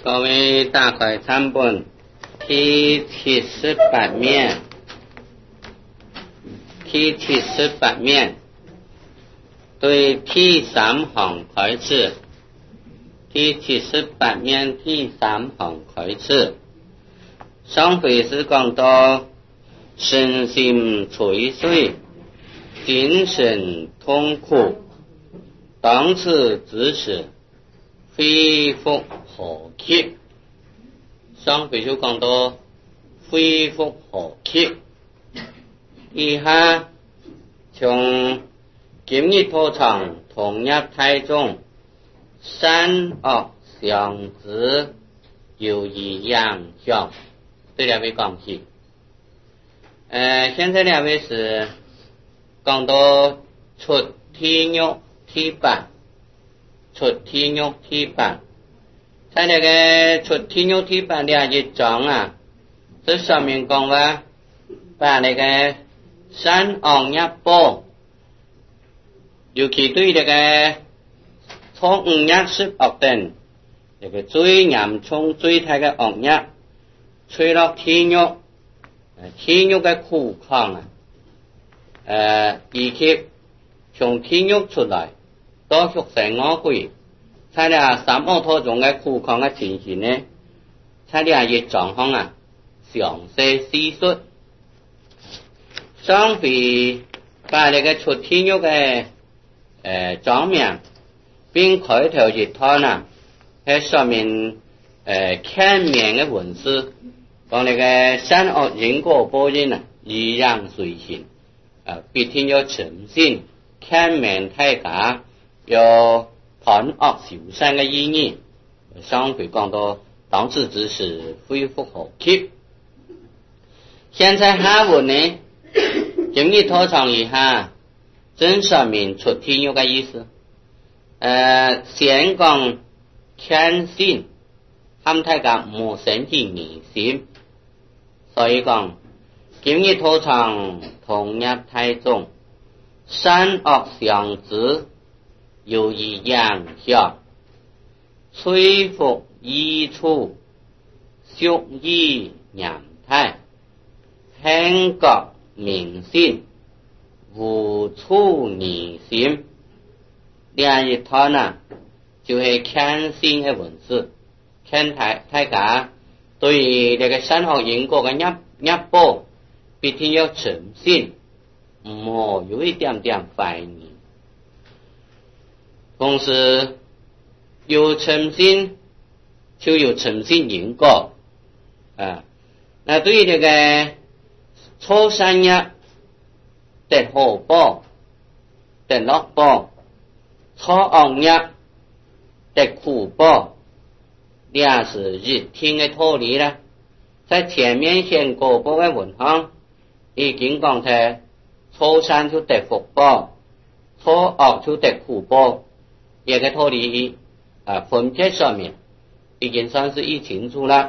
各位打开参本第78面，第78面对第3行开始，第78面第3行开始。上回是讲到身心垂睡，精神痛苦，当此之时恢复和气。上回就讲到恢复和气，以下从今日道场同入太中，善恶相知，有益养效。这两位讲起。现在两位是讲到出体肉体板，出体肉体板。在那个出体肉体板的一章啊，这上面讲话把那个善恶业报，尤其对那个错误业是恶等，那个最严重最大的恶业，吹落体肉，体肉的苦况以及从体肉出来，到畜生恶鬼。在了三恶道中的苦况的情形呢，在了一状况详细细述。上回把那个出体肉的章面，并开头一段在上面看面的文字，讲那个善恶因果报应依然随行，必定要诚信，看面太假，要判恶修善的意义。上回讲到当此之时恢复和气。现在下文呢，今日道场以下正上面出体肉的意思。先讲看心，他们大家冇生起疑心，所以讲今日道场同入太中，善恶相知，有益养效，摧伏益处，蓄益阳态，変覺明心，無處疑心。另一段就是看心的文字，看大家对於這個善惡因果嘅業報，必定要誠信，唔好有一點點懷疑。同時有誠信就有誠信因果那對於這個錯善業得好報得樂報，錯惡業得苦報，也是一聽的道理啦。在前面先果報的文章已經講出錯善就得福報，錯惡就得苦報，這個道理分別上面已經算是一清楚了。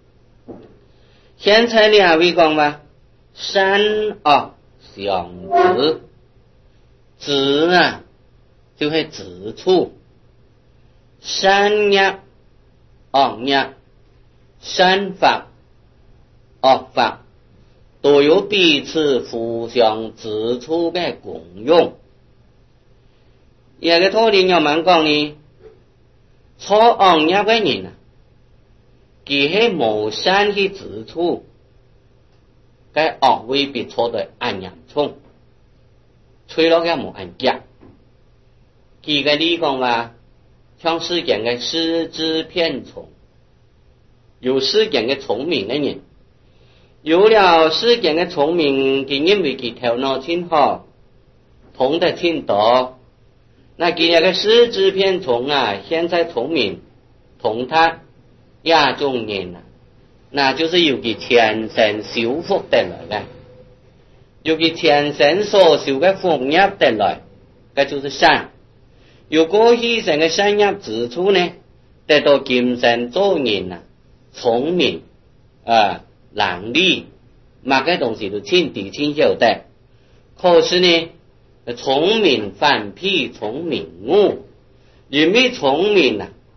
現在兩位講吧，善惡相知，知就是指出善業惡業，善法惡法都有彼此互相指出的功用。這個道理要慢講呢，錯惡業的人佢係無善去指出，該惡未必錯得按嚴重，吹落嘅無按夾。舉個例講話，像世間嘅失智偏聰，有世間嘅聰明嘅人，有了世間嘅聰明，佢因為佢頭腦清好，通得清多，那佢那個失智偏聰現在聰明通他亞中人那就是由佢前生修福得來嘅，由佢前生所修嘅福業得來，這就是善。如果以前嘅善業指出呢，得到今生做人聰明能力，乜嘅東西都清楚清曉得。可是呢，聰明反被聰明誤，因為聰明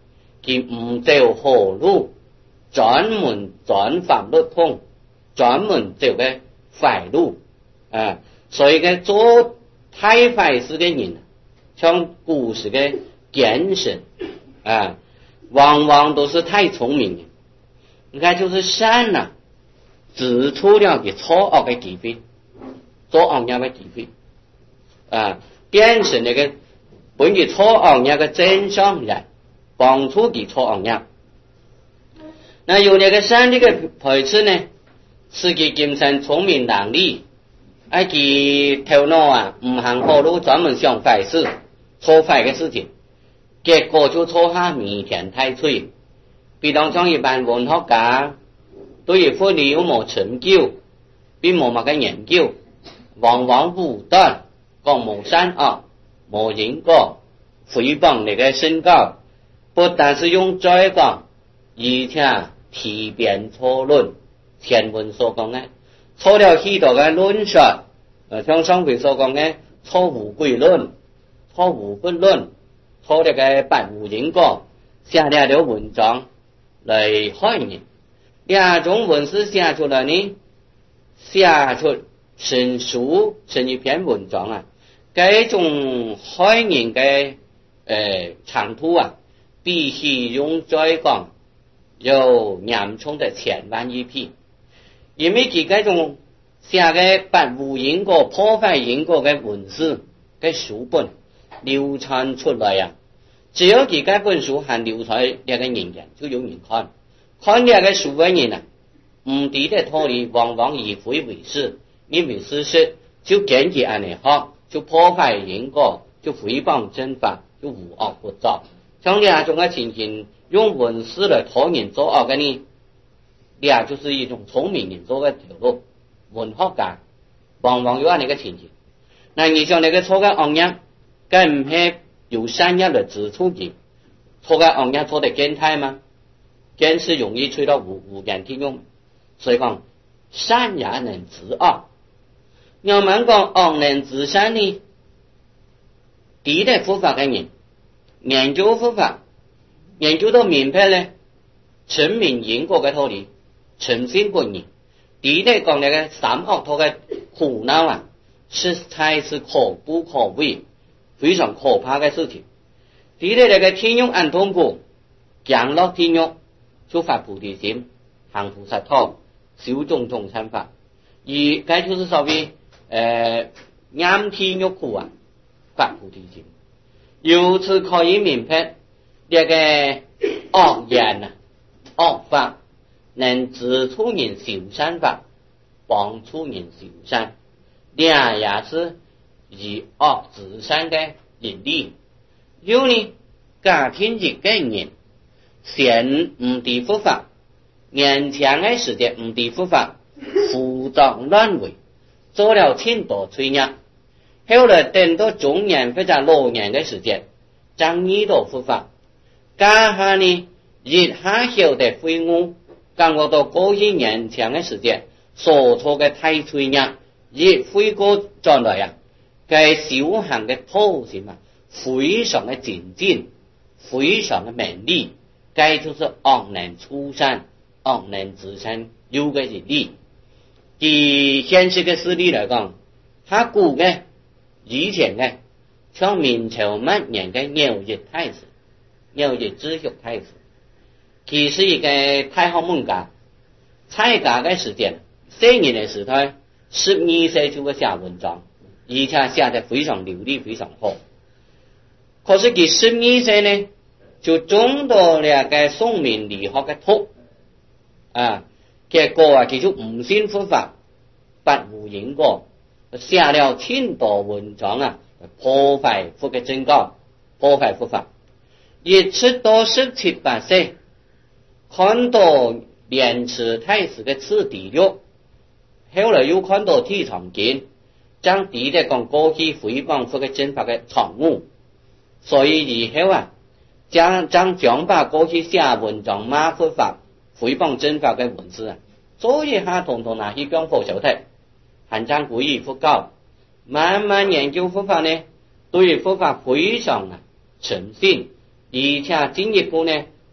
佢唔走好路，專門轉法律通，專門走嘅壞路啊！所以嘅做太壞事嘅人，像古時嘅奸臣啊，往往都是太聰明嘅。你看，就是善啊，指出了佢錯惡嘅機會，做惡嘢嘅機會啊，變成那個本佢錯惡嘢嘅真相人，幫助佢錯惡嘢。那有那個善的個配置呢，是佢精神聰明能力，佢頭腦啊唔行好路，專門想壞事，錯壞嘅事情，結果就錯下彌天太歲。比當像一般文學家對於法律有冇成就，並冇乜嘅研究，往往武斷，講冇善惡，冇因果，誹謗那個宣告，不但是用罪講，而且提辯錯論，前文所講嘅錯了許多嘅論述，像上回所講嘅錯無歸論、錯無不論、錯了嘅不無因果，寫了文章來害人。兩種文字寫出來呢，寫出成書成一篇文章啊，這種害人嘅長途啊，必須用再講有嚴重的千萬一匹，因為佢這種寫嘅不無因果、破壞因果嘅文字嘅書本流傳出來啊，只要佢這本書還流傳兩個人間，就有人看。看兩個書嘅人啊，唔抵得道理，往往以非為是，認為事實，就堅持按嚟學，就破壞因果，就誹謗正法，就無惡不作。像兩種嘅情形，用文字來討人做惡嘅呢，兩就是一種聰明人做嘅條路。文學家往往有按呢個情形。那你像那個錯嘅惡業，梗唔係有善業來指出佢，錯嘅惡業錯得見態嗎？見是容易吹到無間天用，所以講善也能治惡。要問講惡能治善呢？抵得佛法嘅人研究佛法，研究到明白呢，證明因果嘅道理，誠心觀念，抵得講那個三惡道嘅苦惱啊，實在是可怖可畏，非常可怕嘅事情。抵得那個天用安痛苦，降落天用。就發菩提心，行菩薩道，修種種善法，而該就是所謂啱天欲苦啊，發菩提心。由此可以明白，這個惡言啊、惡法能指出人修善法，幫助人修善，兩也是以惡治善的原理。有呢，家庭一個人先唔地佛法，年長嘅時間唔地佛法，胡作亂為，做了千多罪孽，後來等到中年或者老年嘅時間，將依到佛法，家下呢日下曉得悔悟，感覺到過去年長嘅時間所做嘅太罪孽，日悔過轉來啊，嘅修行嘅途徑啊，非常嘅精進，非常嘅明利。該就是惡能出善、惡能治善有個原理。以現實嘅事例來講，他古嘅以前嘅，像明朝末年嘅牛日太子、牛日知旭太子，佢是一個太學問家，在家嘅時間，4年嘅時代，12歲就會寫文章，而且寫得非常流利、非常好。可是佢12歲呢，就中到了個宋明理學嘅途啊，結果啊，佢就唔信佛法，不無因果，寫了千多文章啊，破壞佛嘅正教，破壞佛法。一直到17、18歲，看到蓮池太子嘅次第六，後來又看到地藏經，將抵得講過去誹謗佛嘅正法嘅錯誤，所以以後啊，將把過去寫文章罵佛法、誹謗正法嘅文字啊，做一下統統拿去講佛手提，還將歸於佛教，慢慢研究佛法呢，對於佛法非常啊誠信，而且進一步呢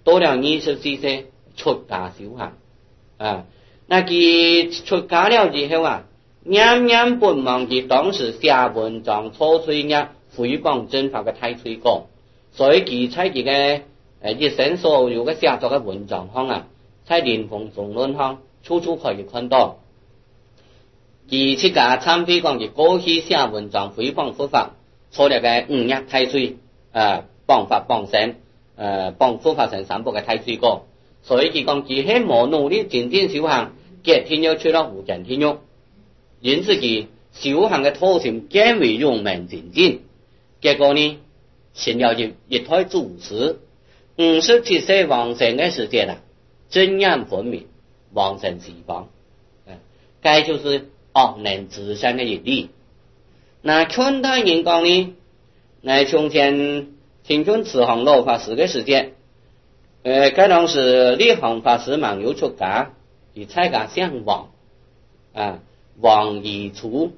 到了24歲出家修行啊。那佢出家了之後啊，念念不忘佢當時寫文章初吹入回廣正法嘅太吹歌，所以佢喺佢嘅一生所有嘅寫作嘅文章上啊，喺蓮蓬中論上處處可以看到。佢出家參會講佢過去寫文章回廣佛法，錯了嘅5日太吹幫法幫成幫佛法成3部嘅太吹歌，所以佢講佢喺冇努力精進修行，結天要出到無間天獄，因此佢修行嘅途徑更為勇猛精進。結果呢，成了一台祖師，57歲往生嘅時間啦，真眼分明，往生西方。該就是惡能自身嘅一例。那春代人講呢，那從前聽從慈航老法師嘅時間，該當時立航法師忙有出家，以採家向往往以出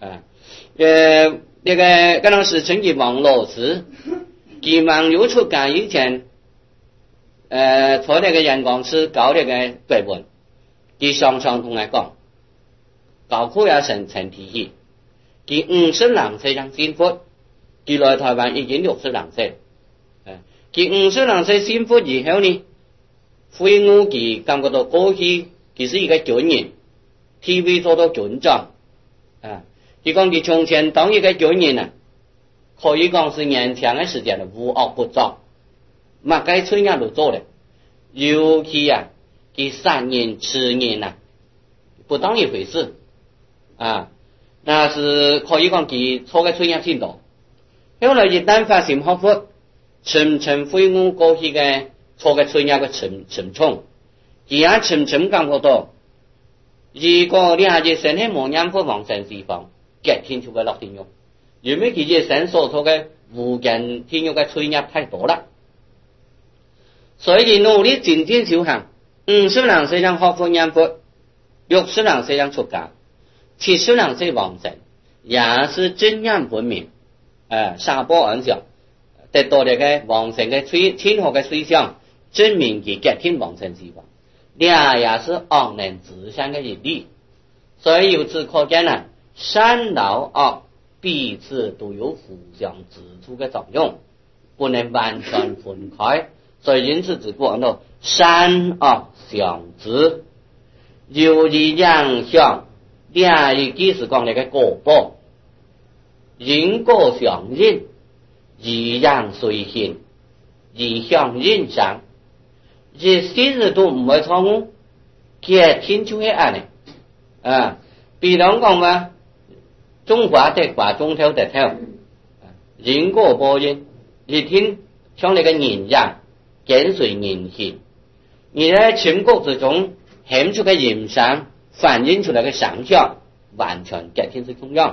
那個該當時稱其王老師，佢忙有出家以前，坐那個人講是搞那個對文，佢常常同佢講，搞苦也成體系。佢52歲上仙佛，佢來台灣已經62歲。佢52歲仙佛以後呢，悔悟佢感覺到過去佢是一個軍人 ，TV 做到軍長佢講佢從前當一個軍人啊，可以講是年長嘅時間的無惡不作，乜該出嘢都做了。尤其佢3年10年不當一回事那是可以講佢錯嘅出嘢先多。後來一旦發心學佛，沉沉悔悟過去嘅錯嘅出嘢嘅沉重，佢也沉沉感覺到，如果你下一生係冇念佛往生西方，結天就會落天獄，因為佢一生所錯嘅無間天獄嘅出嘢太多啦。所以佢努力精進修行，50歲上學佛念佛，60歲上出家，70歲往生，也是真眼分明，沙波安詳，得到這個往生嘅天學嘅水象，證明佢結天往生西方，這也是惡能自相嘅一例。所以由此可見善惡惡彼此都有互相支柱嘅作用，不能完全分開。所以因此只講到善惡相知，有利兩相，兩一即是講那個果報，因果相應，異樣隨行，異相應上，這些事都唔會錯誤，結天就係安尼比如講嘛，種花得花，種頭得頭，因果報應，一天像那個人樣。跟隨人行，你在情國之中顯出嘅形象，反映出來嘅想象，完全跟天是同樣。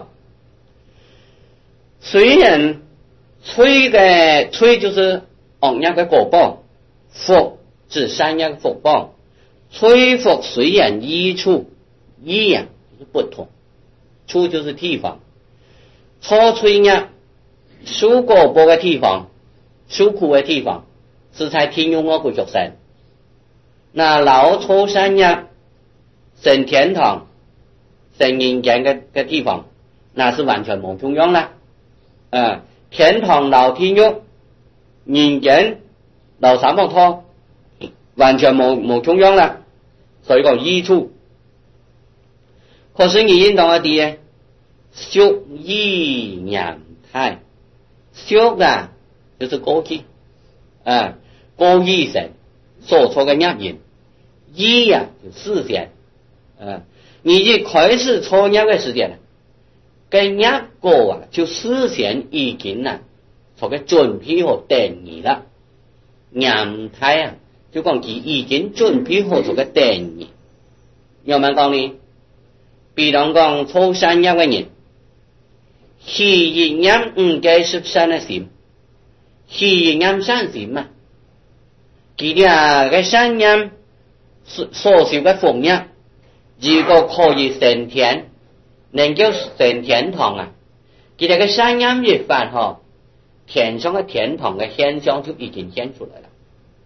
雖然吹就是惡業嘅果報，福是善業嘅福報。吹福雖然異處，異就是不同，處就是地方。初吹業受果報嘅地方，受苦嘅地方。是在天用我過着生，那老初善業成天堂成人間嘅地方，那是完全冇同樣啦。天堂老天獄，人間老三寶陀，完全冇同樣啦。所以講異處。可是你應當一啲宿異念態，宿就是過去過去生所錯嘅業緣，異就視線你一開始錯業嘅時間嘅業果就視線已經錯嘅準備好定義啦。念態就講佢已經準備好錯嘅定義。有冇講呢？比如講錯善業嘅人，起一念唔該是善嘅心，起一念善心佢哋嘅善業所受嘅福業，如果可以升天，能夠升天堂佢哋嘅善業一發天上嘅天堂嘅現象就已經顯出來了。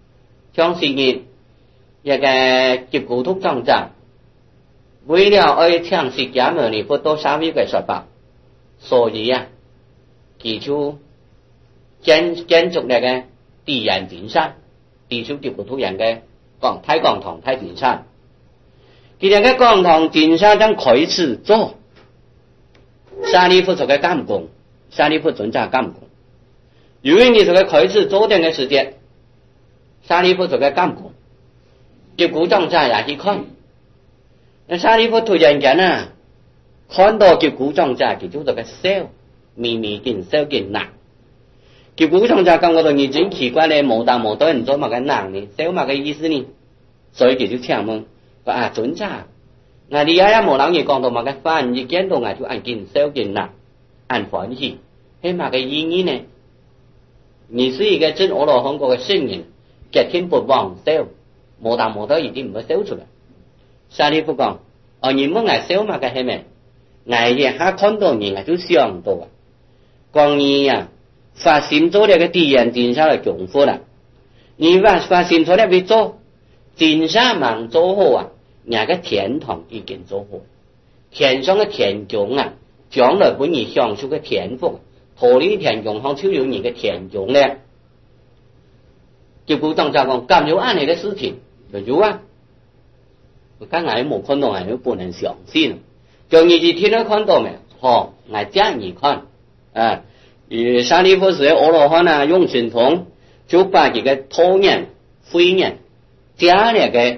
像是日一个结古督庄者，为了要抢释迦牟尼佛多沙弥嘅说法，所以啊，佢就建筑那个地人金山，地处结古督人嘅太公堂太金山，佢哋嘅公堂金山将开始做，沙利佛做嘅监工，沙利佛尊者监工，由于你这个开始做定嘅时间，沙利佛做嘅监工。结古庄者也去看，那沙利佛突然间啊，看到结古庄者，佢就做個笑，微微見笑見難。結古莊者感覺到你真奇怪咧，冇大冇多人做乜嘅難呢？笑乜嘅意思呢？所以佢就請問，話啊尊者，我哋也冇人嘢講到乜嘅翻譯見到我就按見笑見難，按歡喜，係乜嘅意義呢？你是一個真阿羅漢嗰個聖人，極天不忘笑。冇大冇多已經唔會笑出來。沙利佛講：你冇嗌笑嘛嘅係咪？我一下看到你，我就想到啊，講你啊發心做呢個地人真沙嘅功夫啦。你發心做呢個做真沙忙做好啊，人個天堂已經做好，天上嘅天宮啊，將來本你享受嘅天福，脫離天宮向超有你嘅天宮咧。結果當就講咁有安尼嘅事情。有啊，我剛才冇看到，我不能相信。就你今天看到沒？好，我這你看，沙利佛是阿羅漢啊，用神通就把這個土人、灰人加那個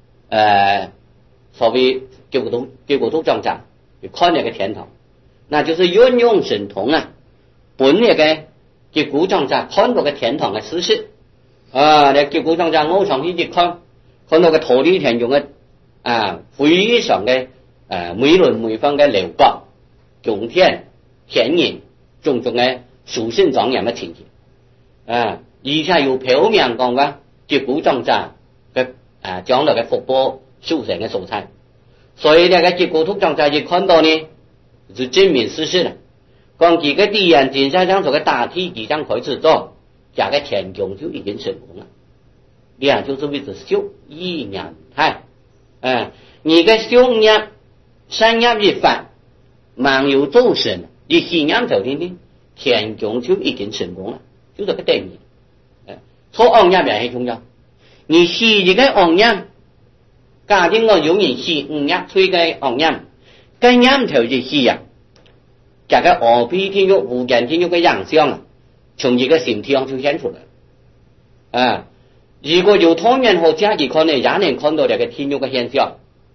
所謂結果都莊者，看那個天堂，那就是運用神通啊，本那個結果莊者看到個天堂的事實那結果莊者我上去一看。看到個土地天用嘅非常嘅美輪美奐嘅樓閣、宮殿、田園，種種嘅殊勝莊嚴嘅情景而且有表明講嘅結古莊者嘅將來嘅福報修成嘅素材，所以呢個結古督莊者一看到呢，就證明事實啦。講幾個地人真係將這個大體即將開始做，這個天宮就已經成功了。兩就是為之修意念態，你嘅修念善業一番，萬有眾生，你信念就點呢？天宮就已經成功了，就這個定義。錯惡業也係重要，你試一個惡業，假定我有人試5業吹嘅惡業，個業頭就試啊，這個惡皮天獄、無間天獄嘅樣相啊，從一個心體上就顯出來如果有通人和家己看呢，也能看到這個天獄嘅現象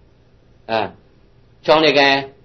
像那個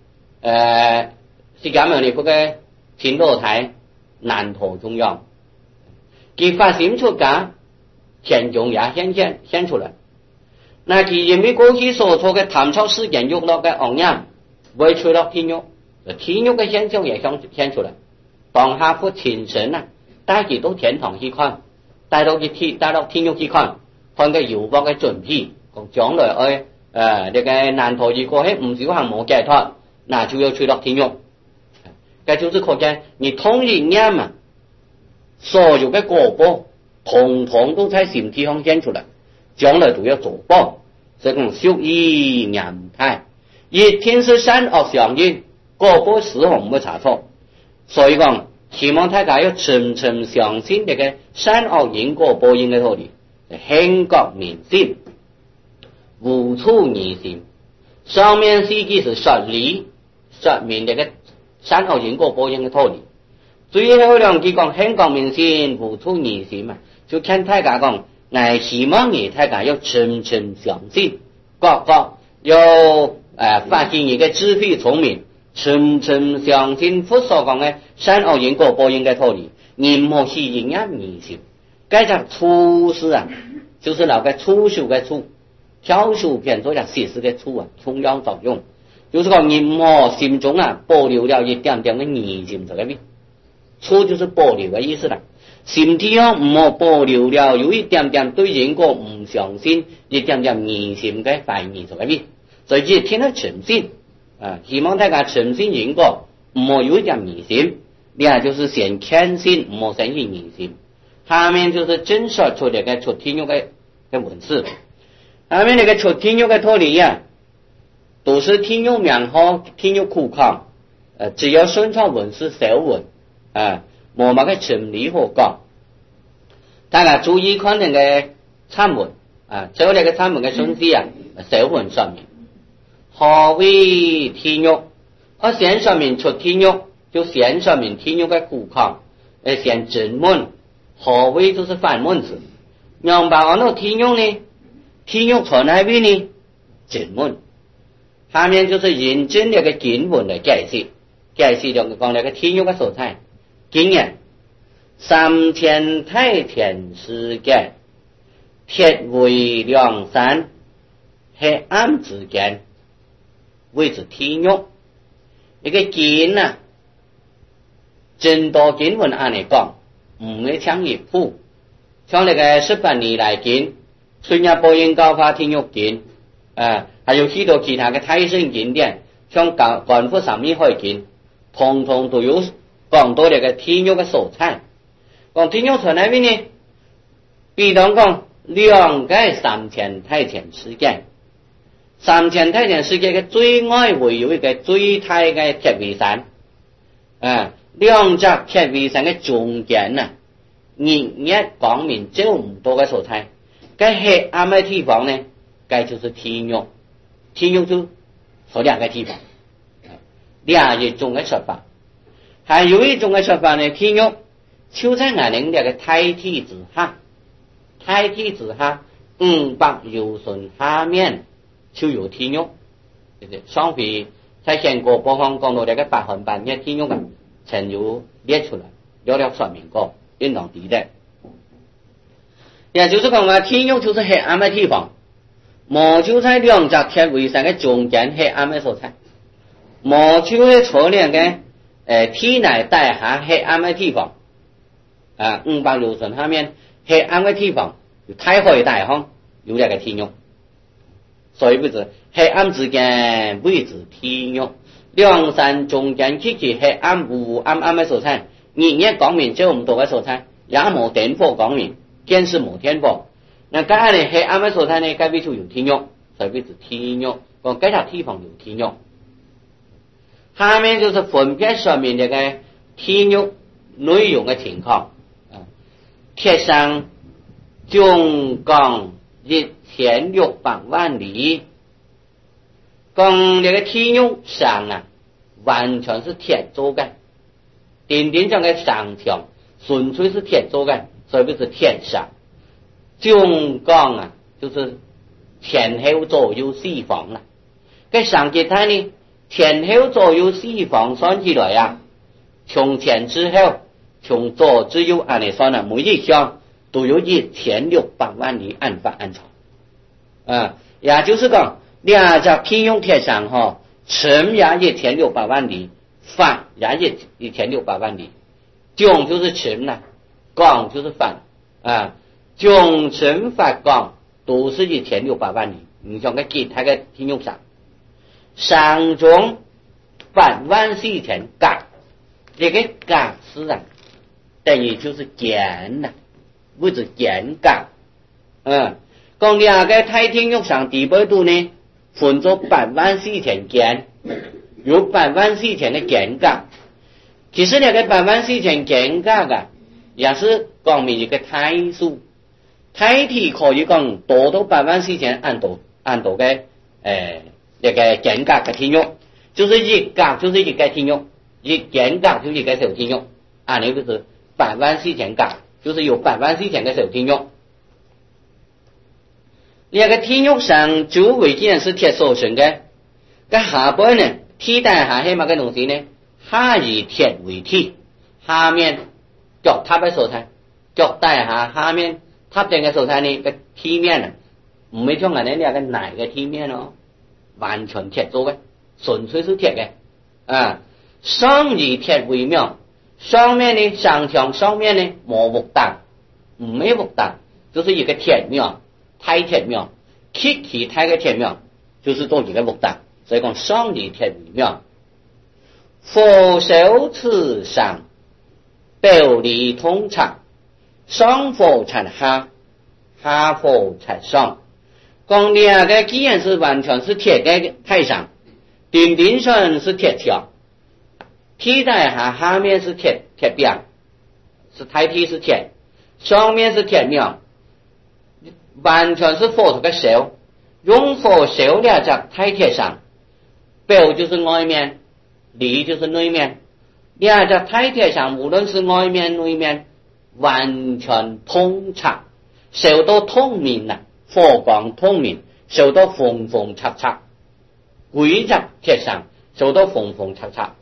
釋迦牟尼佛嘅天道台難陀中央，佢發心出家，天宮也顯出來。那佢因為過去所做嘅貪嗔痴見欲樂嘅惡業，會吹落天獄，天獄嘅現象也顯出來。當下佛親身啊，帶佢到天堂去看。帶到天獄去看個妖魔嘅準備，講將來呢個難陀如果係唔少行冇解脫，那就要吹落天獄。這就是可見你通力念啊，所有嘅果報，統統都在心體上顯出來，將來都要做報，所以講修意念態，一天是善惡相應，果報時候冇差錯，所以講。希望大家要深深相信這個善惡因果報應嘅道理，興覺明心，無處疑心。上面四句是說理說明這個善惡因果報應嘅道理，最後兩句講興覺明心，無處疑心嘛，就看大家講，我希望你大家要深深相信，各要發現一個智慧聰明。深深相信佛所講嘅善惡因果報應嘅道理，任何事情也迷信。該隻初事啊，就是那個初修嘅初，挑數變做隻寫實嘅初啊，重要作用。就是講任何心中啊保留了一點點嘅疑心在裏面，初就是保留嘅意思啦。心體上唔好保留了有一點點對因果唔相信，一點點疑心嘅懷疑在裏面，所以只聽得誠信。希望大家誠信因果，唔好有一點迷信。另就是先謙信，唔好生起疑心。下面就是真說出這個出天獄嘅的文字。下面那个出天玉的道理啊，都是天玉名号，天玉苦抗，只要顺畅文字小文啊，冇乜嘅情理可講。大家注意看那個參文啊，走那個參文嘅順序啊，小文上面何為天玉？線上面出天玉，就線上面天玉嘅苦抗，線正文，何為就是反文字。明白按照天玉呢？天玉存喺邊呢？正文。下面就是認真那個經文嚟解釋，解釋就講那個天玉嘅所在。經驗3000太田時間，鐵為梁山，黑暗之間，謂之天玉。一個經啊，真多經文按嚟講，唔會搶一譜。像那個18年來經，春日播音高發天玉經，還有許多其他嘅太聖經典，像廣府上面開經，統統都有講到那個天玉嘅所在。講天玉存喺邊呢？比方講兩個3000太田時間，3000太田時間嘅最外圍有一個最大嘅鐵圍山，兩隻鐵圍山嘅中間啊，日夜光明照唔到嘅所在，嘅黑暗嘅地方呢，該就是天玉。天玉就所兩個地方，兩一種嘅說法。還有一種嘅說法呢，天玉就在我哋那個太體之下，太體之下500由旬下面就有天玉。上回在全國播放講到那個百分百嘅天玉啊，曾有列出來，了說明過，應當記得。也就是講話天玉就是黑暗嘅地方，冇就在兩隻鐵圍山嘅中間黑暗嘅所在，冇就喺錯兩個天內大下黑暗嘅地方，500由旬下面黑暗嘅地方，太海大方有兩個天玉，所以不是黑暗之間謂之天玉，梁山中間去黑暗暗嘅所在，日夜光明照唔到嘅所在，也冇電火光明，見是冇天火。那咁樣呢黑暗嘅所在呢，該邊就有天玉，所以謂之天玉，講該條地方有天玉。下面就是分別上面這個天玉內容嘅情況。鐵上總共1600萬里，講這個天玉上啊，完全是鐵做嘅，點點上嘅上條純粹是鐵做嘅，所以不是鐵上。總共啊，就是前後左右4方啦。cái上結體呢，前後左右4方算起來啊，從前之後，從左至右按嚟算啊，每一項都有1600萬里按法按潮。也就是講，兩隻天玉鐵上吼，長也1600萬里，法也1600萬里，總就是長啦，廣就是法總長法廣都是1600萬里。你像個結體嘅天玉上，上中84000格，這個格是啊，等於就是間啦，謂之間格。講兩個太天玉上地北度呢，分作84000間，有84000嘅間格。其實那個84000間格啊，也是講明一個太數。太體可以講多到84000按度嘅那個間格嘅天玉，就是一格就是一個天玉，一間格就是一個小天玉，按呢就是84000格，就是有84000個小天玉。那個天玉上周圍既然是鐵所成嘅，咁下邊呢，天底下係乜嘅東西呢？下以鐵為體，下面腳踏嘅所在，腳底下面塔頂嘅所在呢個地面啊，唔係像人哋呢個泥嘅地面咯，完全鐵做嘅，純粹是鐵嘅。上以鐵為妙，上面呢上牆上面呢冇木檔，唔係木檔，就是一個鐵廟，太鐵廟，其他嘅鐵廟就是做一個木檔，所以講上以鐵為妙。佛手持上，表裏通暢。上佛產下， 下火才上。讲两个既然是完全是铁的太上，顶顶上是铁条，替代下面是铁表，是代替是铁，上面是铁苗，完全是火头的手，用火手了在太铁上，表就是外面，里就是内面，两在太铁上，无论是外面内面，完全通畅，手都透明了，火光透明，手都缝缝插插，规则铁上，手都缝缝插插。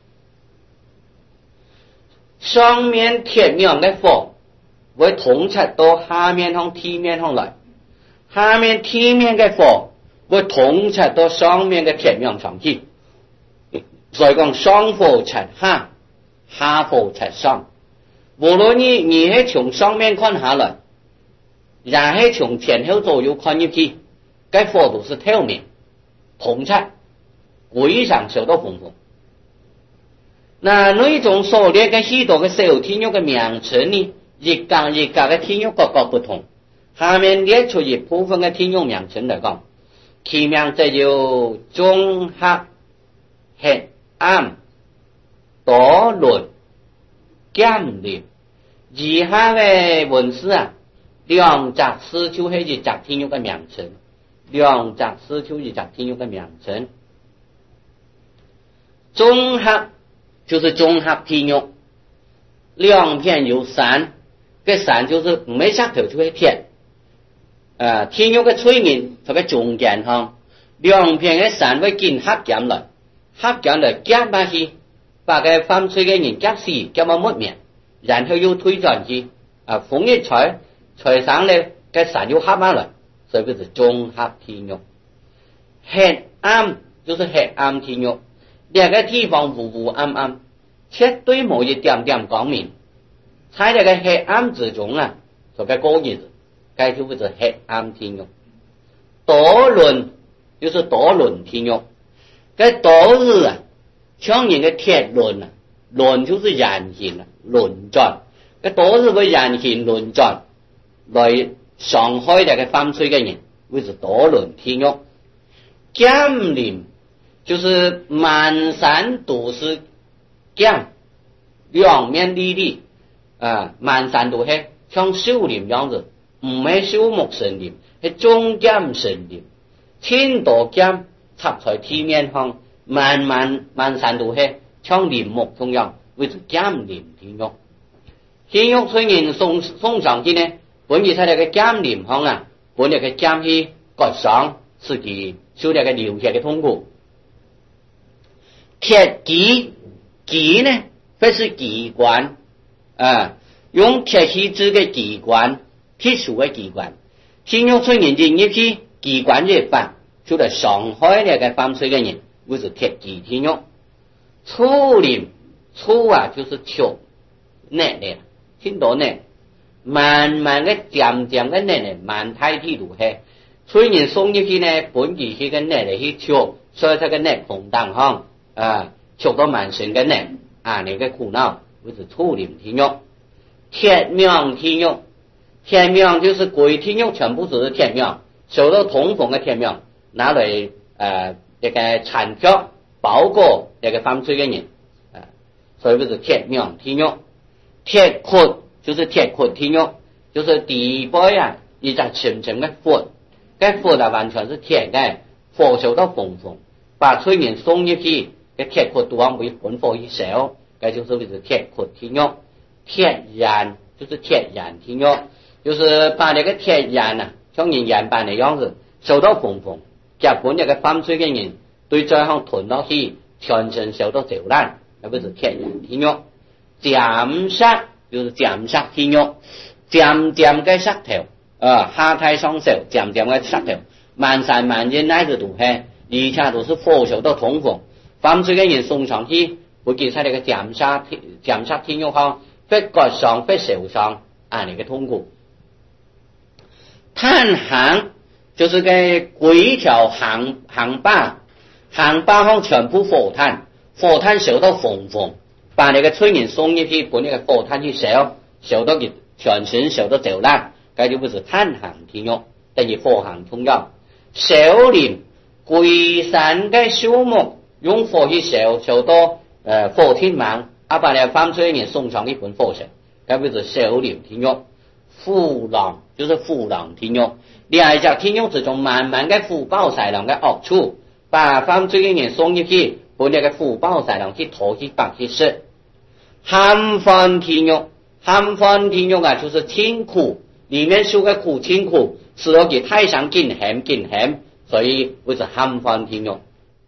上面铁苗的火会统插到下面向地面上来，下面地面的火会统插到上面的铁苗上去。所以讲上火插下，下火插上。无论你是从上面看下来，然是从前后左右看入去，该火都是透明统插，规上受到缝缝。那那种所列的许多的小天肉的名称呢，一格一格的天肉各个不同。下面列出一部分的天肉名称来讲，其名就有中黑、黑暗、多伦、减裂。以下的文字啊，两集诗就是一集天肉的名称，两集诗就是一集天肉的名称。中黑就是中黑天肉，两片有山，这山就是没石头就会铁，天肉的脆面在个中间上，两片的山会紧黑减来，黑减来夹下去，把个翻脆的人夹死，夹到没面，然后又推转去，风一吹，吹上来，个山又黑下来，所以就是中黑天肉。黑暗就是黑暗天肉。两个地方乌乌暗暗，绝对冇一点点光明。在这个黑暗之中啊，就该过日子，该就是黑暗天肉。多伦就是多伦天肉，该多日啊，像人的铁轮啊，轮就是人形啊，轮转，该多日为人形轮转来伤害这个犯罪的人，为是多伦天肉。减林就是满山都是姜，两面立立，满山都是像树林样子，唔系树木森林，系中间森林，千多姜插在地面上，满山都是像林木同样，为是减林天肉。天肉虽然送上去呢，本意在那个减林上啊，本那个减去割伤，自己受那个流血的痛苦。铁戟，戟呢，会是机关，用铁器制的机关，铁属的机关。天肉虽然进入去，机关越发，就来伤害那个犯罪的人，为是铁戟天肉。粗林，粗啊就是球，net呢，听到呢，慢慢的渐渐的net呢，慢太地都是。虽然送入去呢，本意是个net来去球，所以这个net空荡行。受到满身的呢，你的苦恼，为是粗林天肉。铁苗天肉，铁苗就是鬼天肉，全部都是铁苗，受到痛风的铁苗，拿来这个残脚包裹这个犯罪的人，所以为是铁苗天肉。铁骨就是铁骨天肉，就是第一波啊，一只深深的骨，这骨啊完全是铁的，火受到缝缝，把催眠送入去。个铁骨多为本火一烧，这就是为是铁骨天肉。铁燃就是铁燃天肉，就是把那个铁燃啊，像人燃板的样子，受到缝缝，夹本那个犯罪的人对这项吞落去，全身受到灼烂，那不是铁燃天肉。尖杀就是尖杀天肉，尖尖的石头，下太上手，尖尖的石头，满山满野乃至都是，而且都是火受到痛风。犯罪的人送上去，会见在那个尖杀天肉上，会割伤，会受伤，那个痛苦。炭行就是个规条行把上全部火炭受到缝缝，把那个催人送入去，把那个火炭去烧到全身受到灼烂， 该就不是贪行天欲，等于火行同样。少林龟山嘅树木用火去烧，烧到火天芒，把你放出一年送上一盆火神，该不是少林天欲。虎狼就是虎狼天欲，两只天欲之中慢慢嘅虎豹豺狼嘅恶处，把放出一年送入去，把那个虎豹豺狼去拖去绑去食。寒番天欲，寒番天欲啊，就是清苦，里面修个苦清苦，使到佢太上劲咸，所以为是寒番天欲。